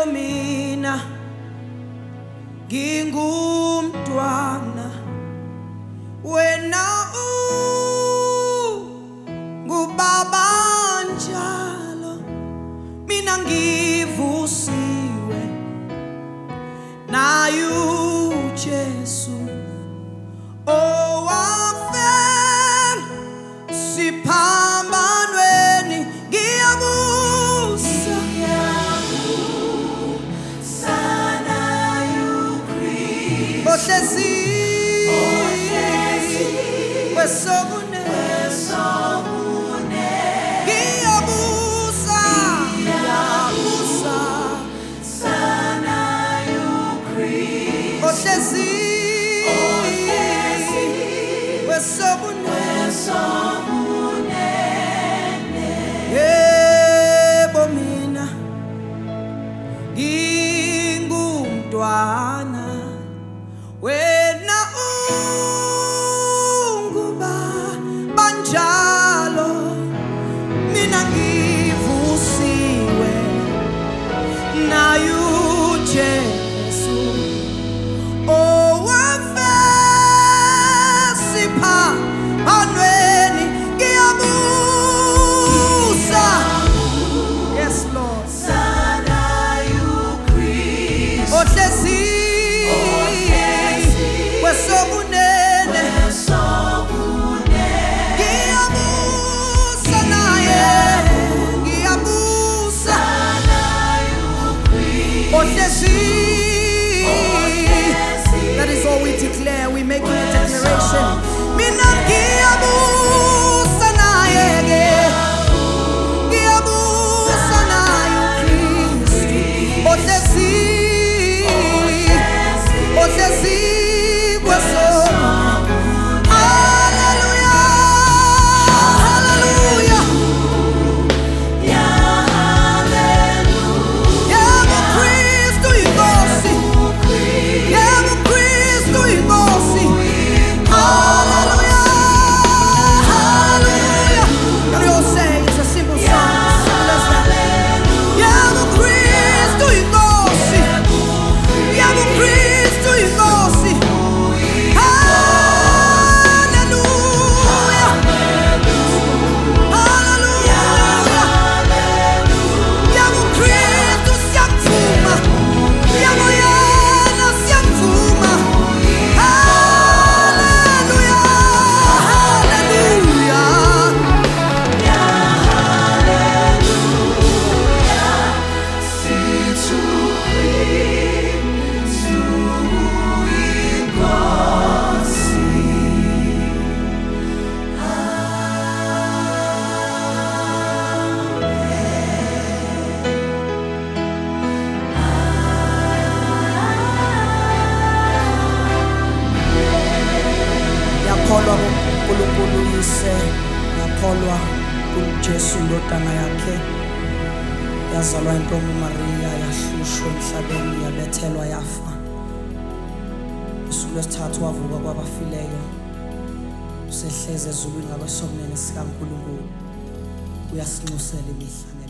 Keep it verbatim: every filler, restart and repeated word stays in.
mina ngingumntwana wena ungubaba njalo mina ngivusiwe naye uJesu owafela siphambanweni ngiyabusa sana uKristu ohlezi wesokune wesokune ngiyabusa ngiyabusa sana uKristu ohlezi wesokune wesokune yebo mina ngingumntwana wena ungubaba njalo mina ngivusiwe naye uJesu owafela siphambanweni ngiyabusa yes Lord sana uKristu ohlezi wesobunene ngiyabusa naye ngiyabusa ohlezi. That is all we declare. We make a declaration. Mina ngiyabusa naye ngiyabusa naye uKristu ohlezi ohlezi kwesobunene. Ngiyakholwa kuNkulunkulu Yise, ngiyakholwa kuJesu indodana yakhe yazalwa intombi uMaria yahlushwa emhlabeni yabethelwa yafa usuku lwesithathu wavuka kwabafileyo usehleze ezulwini ngakwesokunene sikaNkulunkulu uyasinxusela imihla.